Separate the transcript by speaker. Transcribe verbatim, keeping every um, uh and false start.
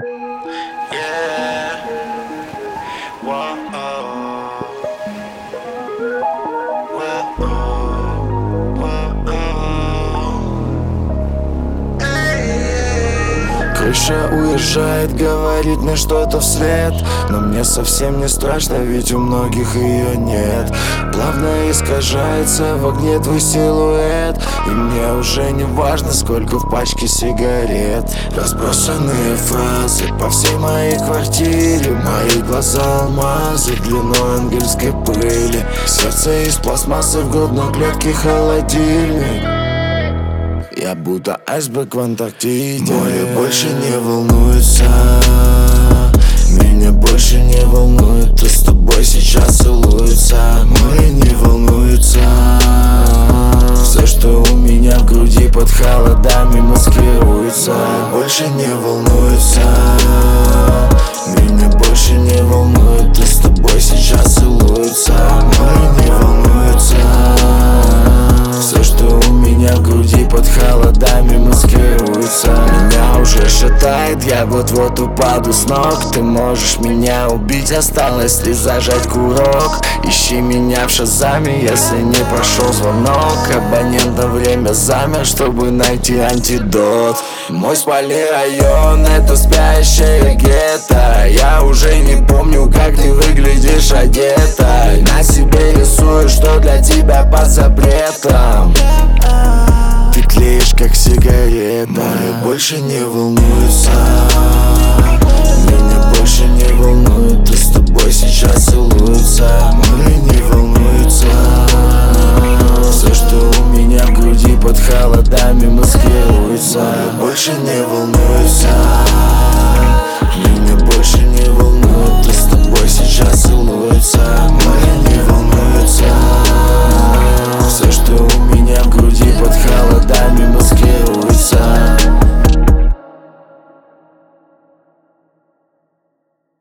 Speaker 1: Yeah. Whoa.
Speaker 2: Крыша уезжает, говорит мне что-то вслед, но мне совсем не страшно, ведь у многих ее нет. Плавно искажается в огне твой силуэт, и мне уже не важно, сколько в пачке сигарет. Разбросанные фразы по всей моей квартире, мои глаза алмазы длиной ангельской пыли. Сердце из пластмассы, в грудной клетке холодильник. Я будто айсберг в Антарктиде. Море больше не волнуется, меня больше не волнует, кто с тобой сейчас целуется. Море не волнуется, все, что у меня в груди под холодами маскируется. Больше не волнуется, меня больше не волнует, кто с тобой сейчас целуется. Море не волнуется, все, что у меня в груди под холодами маскируется. Меня уже шатает, я вот-вот упаду с ног. Ты можешь меня убить, осталось ли зажать курок. Ищи меня в шазаме, если не прошел звонок. Абонент на время замер, чтобы найти антидот. Мой спальный район — это спящее гетто. Я уже не помню, как ты выглядишь одета. На себе рисую, что для тебя под запретом. Ты клеишь, как сигарета. Море больше не волнуется,